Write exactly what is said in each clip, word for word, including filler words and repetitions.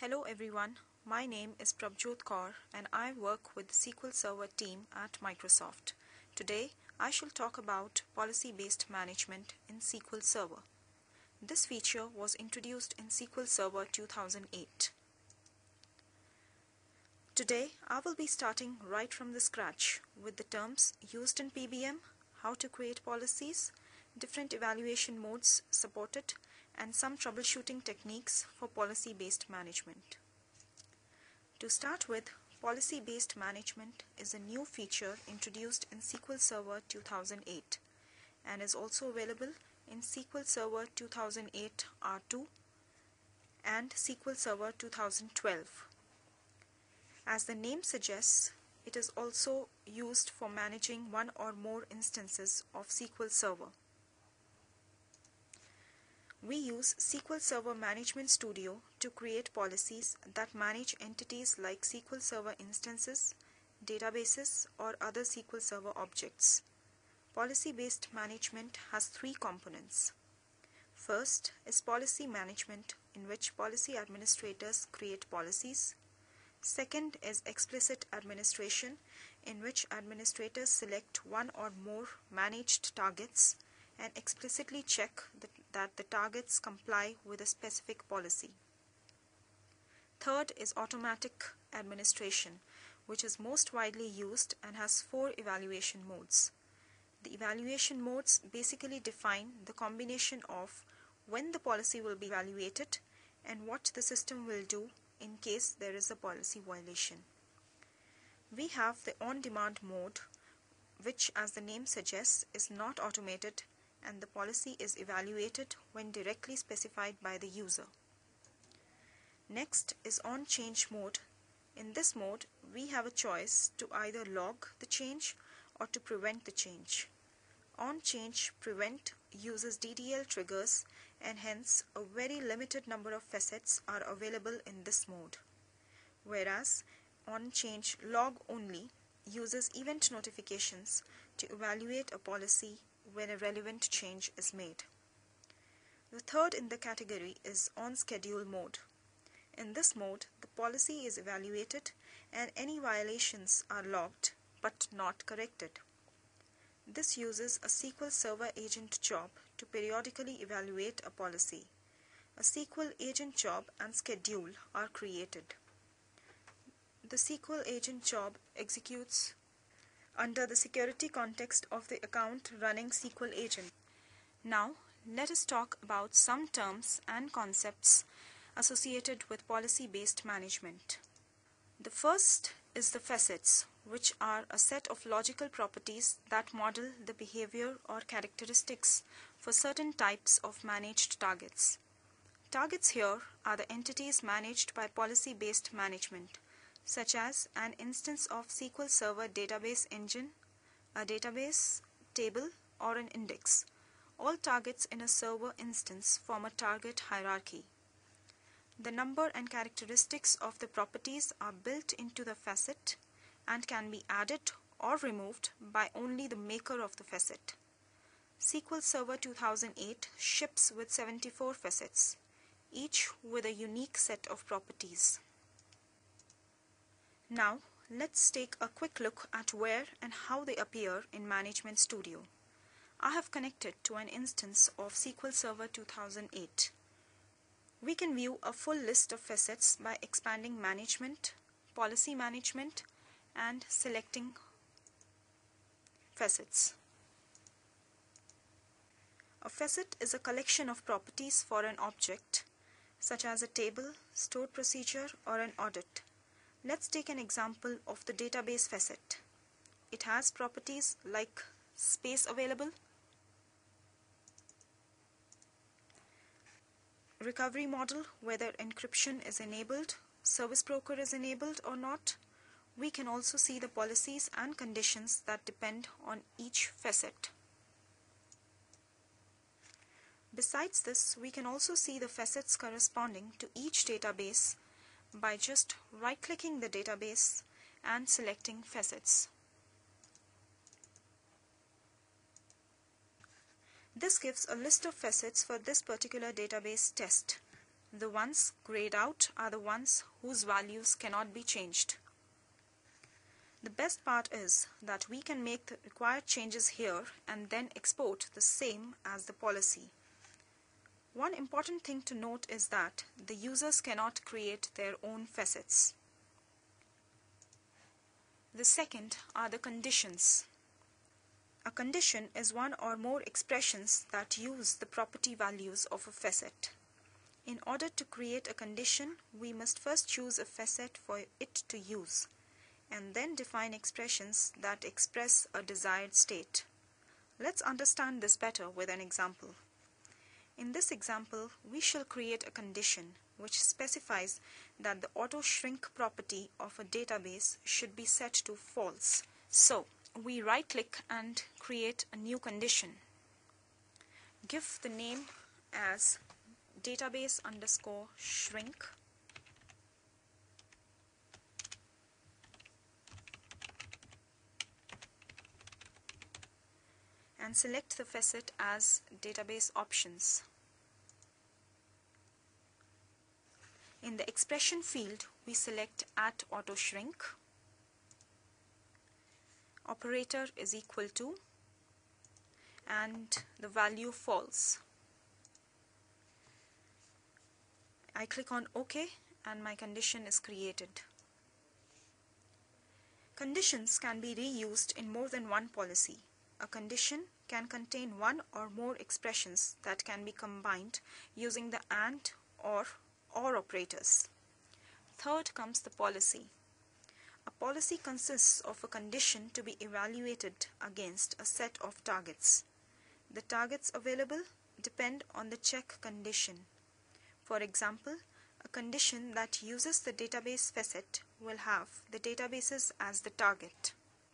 Hello everyone, my name is Prabjot Kaur and I work with the S Q L Server team at Microsoft. Today, I shall talk about policy-based management in S Q L Server. This feature was introduced in S Q L Server two thousand eight. Today, I will be starting right from the scratch with the terms used in P B M, how to create policies, different evaluation modes supported, and some troubleshooting techniques for policy-based management. To start with, policy-based management is a new feature introduced in S Q L Server two thousand eight and is also available in S Q L Server two thousand eight R two and S Q L Server two thousand twelve. As the name suggests, it is also used for managing one or more instances of S Q L Server. We use S Q L Server Management Studio to create policies that manage entities like S Q L Server instances, databases, or other S Q L Server objects. Policy-based management has three components. First is policy management, in which policy administrators create policies. Second is explicit administration, in which administrators select one or more managed targets and explicitly check that, that the targets comply with a specific policy. Third is automatic administration, which is most widely used and has four evaluation modes. The evaluation modes basically define the combination of when the policy will be evaluated and what the system will do in case there is a policy violation. We have the on-demand mode, which, as the name suggests, is not automated, and the policy is evaluated when directly specified by the user. Next is on-change mode. In this mode, we have a choice to either log the change or to prevent the change. On-change prevent uses D D L triggers, and hence a very limited number of facets are available in this mode. Whereas on-change log only uses event notifications to evaluate a policy when a relevant change is made. The third in the category is on-schedule mode. In this mode, the policy is evaluated and any violations are logged but not corrected. This uses a S Q L Server agent job to periodically evaluate a policy. A S Q L agent job and schedule are created. The S Q L agent job executes under the security context of the account running S Q L agent. Now, let us talk about some terms and concepts associated with policy-based management. The first is the facets, which are a set of logical properties that model the behavior or characteristics for certain types of managed targets. Targets here are the entities managed by policy-based management, such as an instance of S Q L Server database engine, a database, table, or an index. All targets in a server instance form a target hierarchy. The number and characteristics of the properties are built into the facet and can be added or removed by only the maker of the facet. S Q L Server two thousand eight ships with seventy-four facets, each with a unique set of properties. Now, let's take a quick look at where and how they appear in Management Studio. I have connected to an instance of S Q L Server two thousand eight. We can view a full list of facets by expanding Management, Policy Management, and selecting facets. A facet is a collection of properties for an object, such as a table, stored procedure, or an audit. Let's take an example of the database facet. It has properties like space available, recovery model, whether encryption is enabled, service broker is enabled or not. We can also see the policies and conditions that depend on each facet. Besides this, we can also see the facets corresponding to each database by just right-clicking the database and selecting facets. This gives a list of facets for this particular database test. The ones grayed out are the ones whose values cannot be changed. The best part is that we can make the required changes here and then export the same as the policy. One important thing to note is that the users cannot create their own facets. The second are the conditions. A condition is one or more expressions that use the property values of a facet. In order to create a condition, we must first choose a facet for it to use, and then define expressions that express a desired state. Let's understand this better with an example. In this example, we shall create a condition which specifies that the auto-shrink property of a database should be set to false. So, we right-click and create a new condition. Give the name as database underscore shrink. And select the facet as database options. In the expression field, we select at auto shrink. Operator is equal to, and the value false. I click on OK and my condition is created. Conditions can be reused in more than one policy. A condition can contain one or more expressions that can be combined using the AND or OR operators. Third comes the policy. A policy consists of a condition to be evaluated against a set of targets. The targets available depend on the check condition. For example, a condition that uses the database facet will have the databases as the target.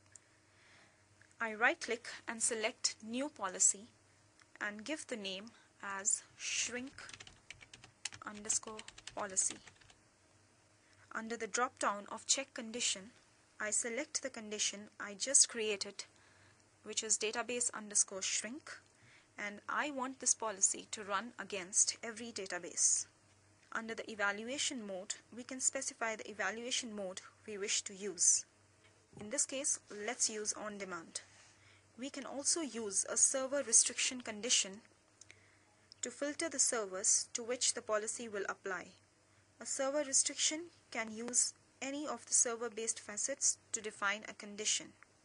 I right-click and select New Policy and give the name as shrink underscore policy. Under the drop-down of check condition, I select the condition I just created, which is database underscore shrink, and I want this policy to run against every database. Under the evaluation mode, we can specify the evaluation mode we wish to use. In this case, let's use on demand. We can also use a server restriction condition to filter the servers to which the policy will apply. A server restriction can use any of the server-based facets to define a condition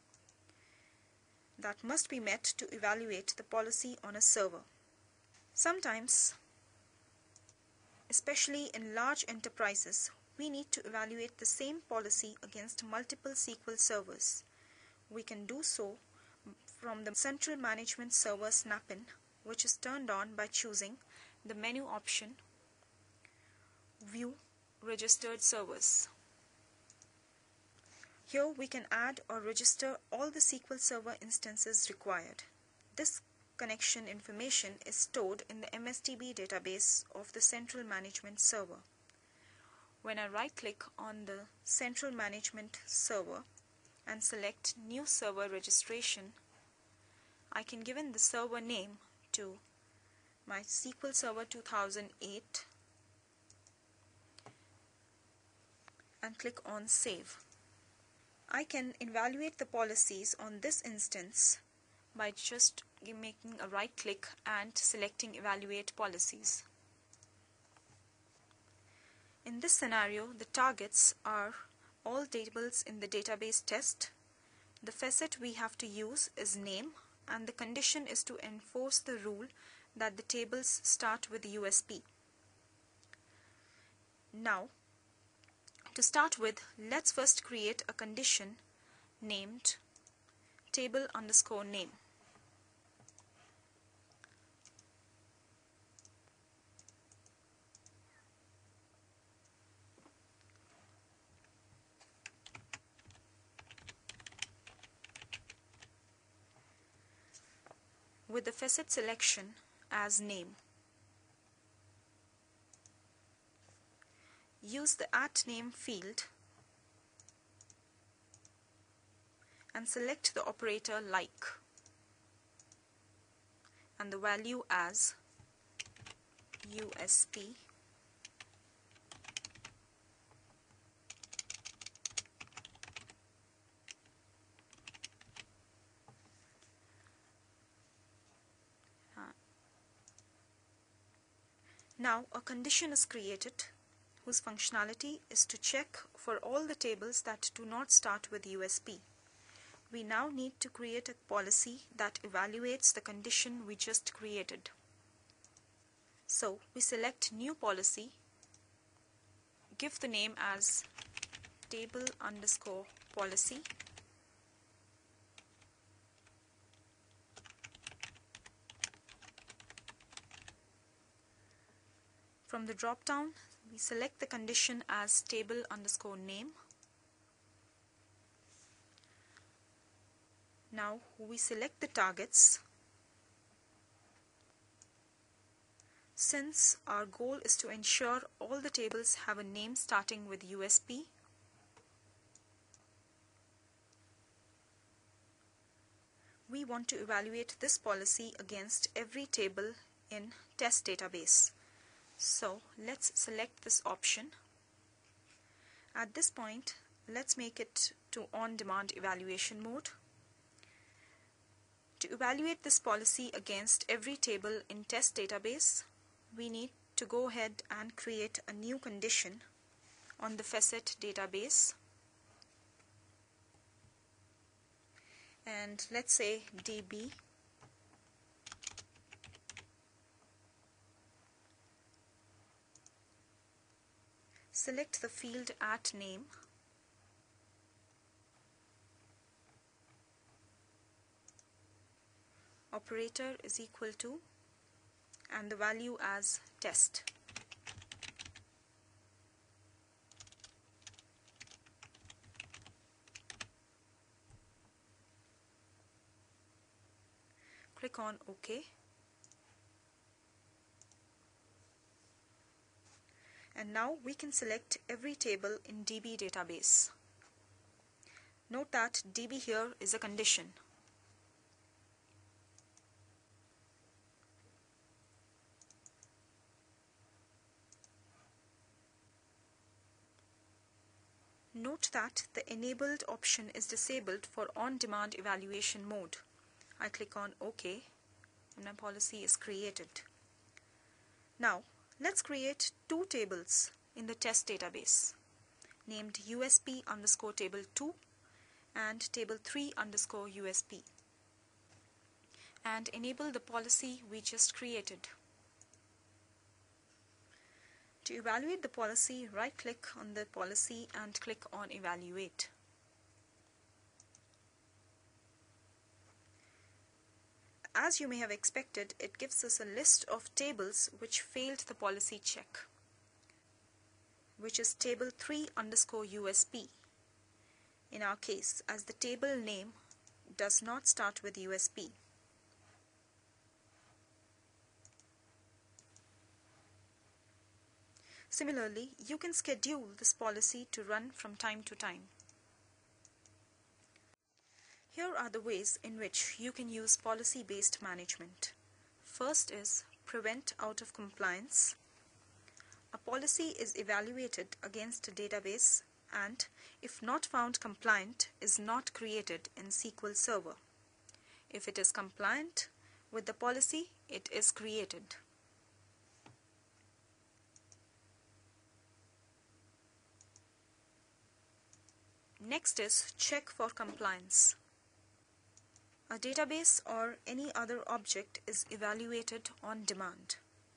that must be met to evaluate the policy on a server. Sometimes, especially in large enterprises, we need to evaluate the same policy against multiple S Q L servers. We can do so from the Central Management Server snap-in, which is turned on by choosing the menu option View Registered Servers. Here we can add or register all the S Q L Server instances required. This connection information is stored in the M S D B database of the Central Management Server. When I right-click on the Central Management Server and select New Server Registration, I can give in the server name to my S Q L Server two thousand eight and click on Save. I can evaluate the policies on this instance by just making a right click and selecting Evaluate Policies. In this scenario, the targets are all tables in the database test. The facet we have to use is name, and the condition is to enforce the rule that the tables start with U S P. Now, to start with, let's first create a condition named table underscore name. With the facet selection as name. Use the at name field and select the operator like and the value as U S P Now a condition is created whose functionality is to check for all the tables that do not start with U S P. We now need to create a policy that evaluates the condition we just created. So we select new policy, give the name as table underscore policy, from the drop down we select the condition as table underscore name. Now we select the targets. Since our goal is to ensure all the tables have a name starting with U S P, we want to evaluate this policy against every table in test database. So let's select this option. At this point, let's make it to on-demand evaluation mode. To evaluate this policy against every table in test database, we need to go ahead and create a new condition on the Facet database. And let's say D B select the field at name, operator is equal to, and the value as test. Click on OK. And now we can select every table in D B database. Note that D B here is a condition. Note that the enabled option is disabled for on-demand evaluation mode. I click on OK and my policy is created. Now let's create two tables in the test database named U S P underscore table two and table three underscore U S P and enable the policy we just created. To evaluate the policy, right click on the policy and click on evaluate. As you may have expected, it gives us a list of tables which failed the policy check, which is table three underscore U S P in our case, as the table name does not start with U S P. Similarly, you can schedule this policy to run from time to time. Here are the ways in which you can use policy-based management. First is prevent out of compliance. A policy is evaluated against a database and, if not found compliant, is not created in S Q L Server. If it is compliant with the policy, it is created. Next is check for compliance. A database or any other object is evaluated on demand.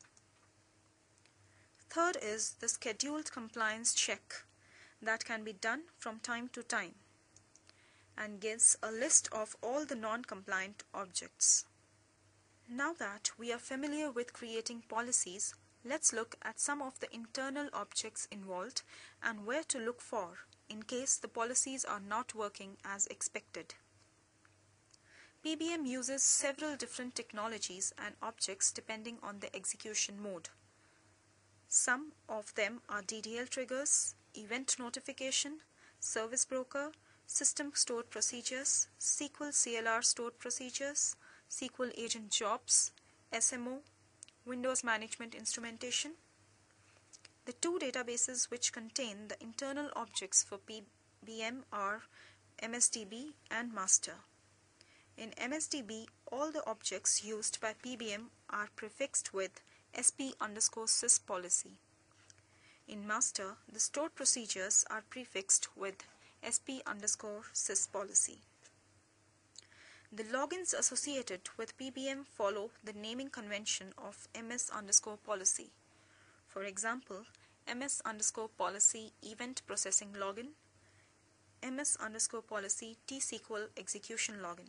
Third is the scheduled compliance check that can be done from time to time and gives a list of all the non-compliant objects. Now that we are familiar with creating policies, let's look at some of the internal objects involved and where to look for in case the policies are not working as expected. P B M uses several different technologies and objects depending on the execution mode. Some of them are D D L triggers, event notification, service broker, system stored procedures, S Q L C L R stored procedures, S Q L agent jobs, S M O, Windows management instrumentation. The two databases which contain the internal objects for P B M are M S D B and master. In M S D B, all the objects used by P B M are prefixed with sp underscore sys policy. In master, the stored procedures are prefixed with sp underscore sys policy. The logins associated with P B M follow the naming convention of ms underscore policy. For example, ms underscore policy event processing login, ms underscore policy tsql execution login.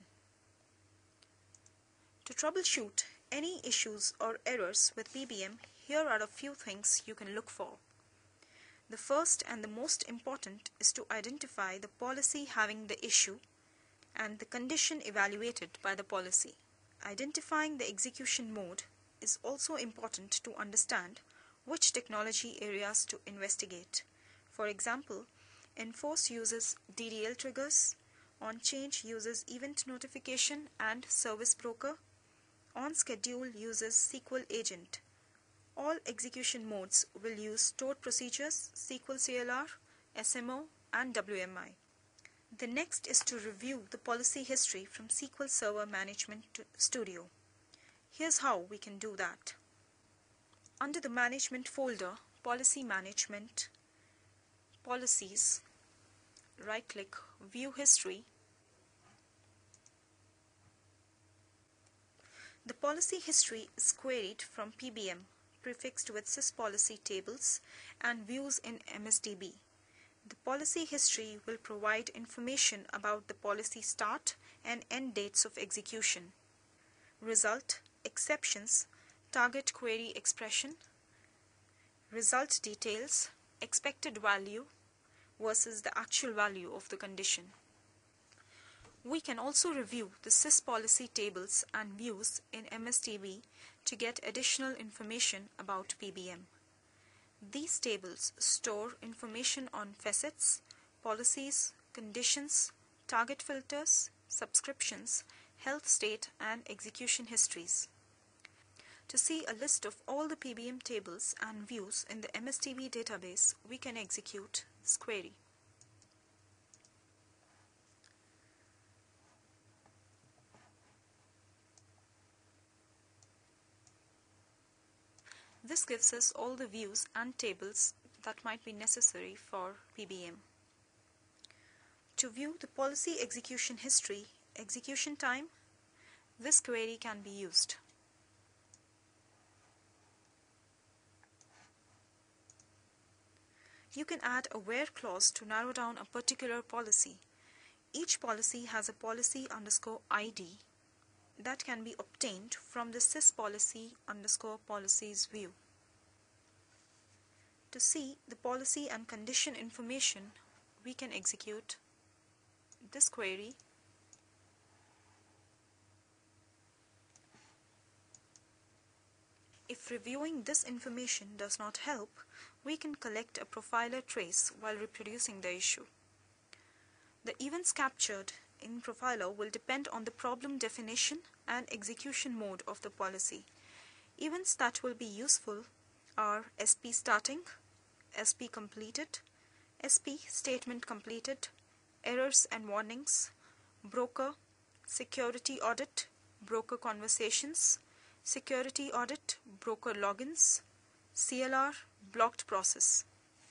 To troubleshoot any issues or errors with P B M, here are a few things you can look for. The first and the most important is to identify the policy having the issue and the condition evaluated by the policy. Identifying the execution mode is also important to understand which technology areas to investigate. For example, Enforce uses D D L triggers, OnChange uses event notification and service broker, OnSchedule uses S Q L agent. All execution modes will use stored procedures, S Q L C L R, S M O, and W M I. The next is to review the policy history from S Q L Server Management Studio. Here's how we can do that. Under the Management folder, Policy Management, Policies, right-click View History. The policy history is queried from P B M, prefixed with syspolicy tables and views in M S D B. The policy history will provide information about the policy start and end dates of execution, result, exceptions, target query expression, result details, expected value versus the actual value of the condition. We can also review the syspolicy tables and views in M S D B to get additional information about P B M. These tables store information on facets, policies, conditions, target filters, subscriptions, health state, and execution histories. To see a list of all the P B M tables and views in the M S D B database, we can execute this query. This gives us all the views and tables that might be necessary for P B M. To view the policy execution history, execution time, this query can be used. You can add a where clause to narrow down a particular policy. Each policy has a policy underscore I D that can be obtained from the syspolicy underscore policies view. To see the policy and condition information, we can execute this query. If reviewing this information does not help, we can collect a profiler trace while reproducing the issue. The events captured in profiler will depend on the problem definition and execution mode of the policy. Events that will be useful are S P starting, S P completed, S P statement completed, errors and warnings, broker, security audit, broker conversations, security audit, broker logins, C L R, blocked process.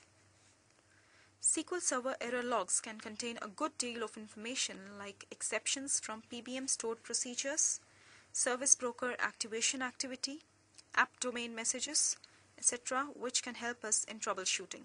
S Q L Server error logs can contain a good deal of information like exceptions from P B M stored procedures, service broker activation activity, app domain messages, et cetera, which can help us in troubleshooting.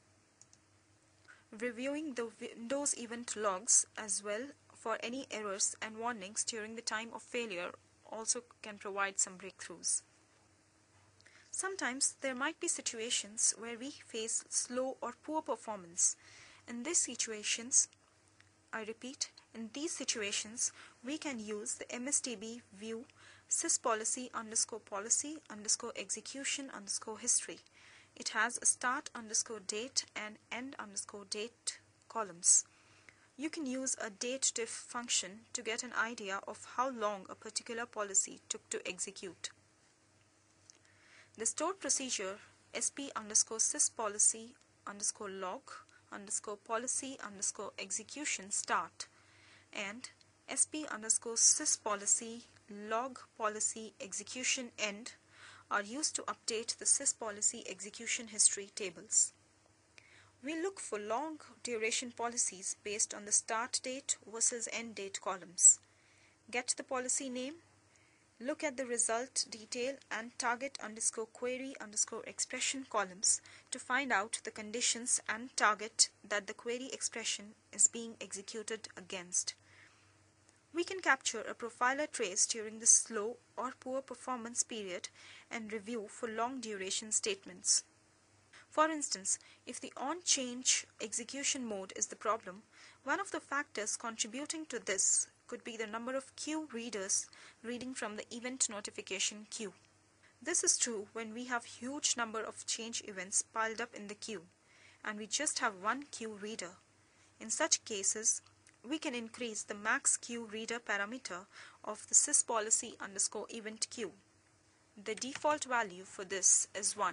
Reviewing the Windows event logs as well for any errors and warnings during the time of failure also can provide some breakthroughs. Sometimes there might be situations where we face slow or poor performance. In these situations, I repeat, in these situations, we can use the M S D B view syspolicy underscore policy underscore execution underscore history. It has a start underscore date and end underscore date columns. You can use a datediff function to get an idea of how long a particular policy took to execute. The stored procedure sp underscore syspolicy underscore log underscore policy underscore execution start and sp underscore syspolicy log policy execution end are used to update the S I S policy execution history tables. We look for long duration policies based on the start date versus end date columns. Get the policy name, look at the result detail and target underscore query underscore expression columns to find out the conditions and target that the query expression is being executed against. We can capture a profiler trace during the slow or poor performance period and review for long duration statements. For instance, if the on-change execution mode is the problem, one of the factors contributing to this could be the number of queue readers reading from the event notification queue. This is true when we have huge number of change events piled up in the queue and we just have one queue reader. In such cases, we can increase the max queue reader parameter of the S I S policy underscore event queue. The default value for this is one.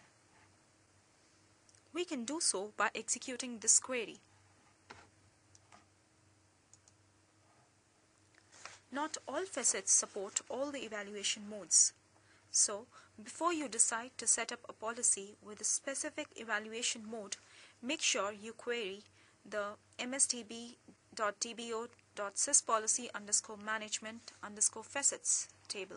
We can do so by executing this query. Not all facets support all the evaluation modes. So, before you decide to set up a policy with a specific evaluation mode, make sure you query the mstb.dbo.syspolicy underscore management underscore facets table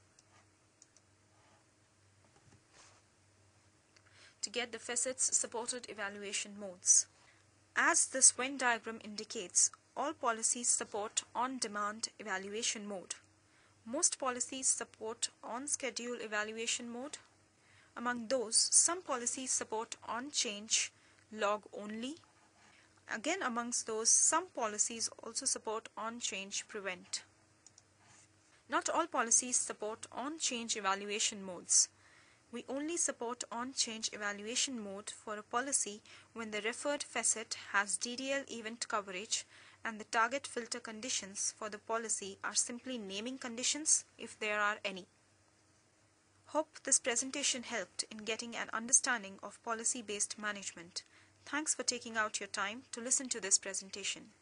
to get the facets supported evaluation modes. As this Venn diagram indicates, all policies support on-demand evaluation mode. Most policies support on-schedule evaluation mode. Among those, some policies support on-change log only. Again, amongst those, some policies also support on-change prevent. Not all policies support on-change evaluation modes. We only support on-change evaluation mode for a policy when the referred facet has D D L event coverage and the target filter conditions for the policy are simply naming conditions if there are any. Hope this presentation helped in getting an understanding of policy-based management. Thanks for taking out your time to listen to this presentation.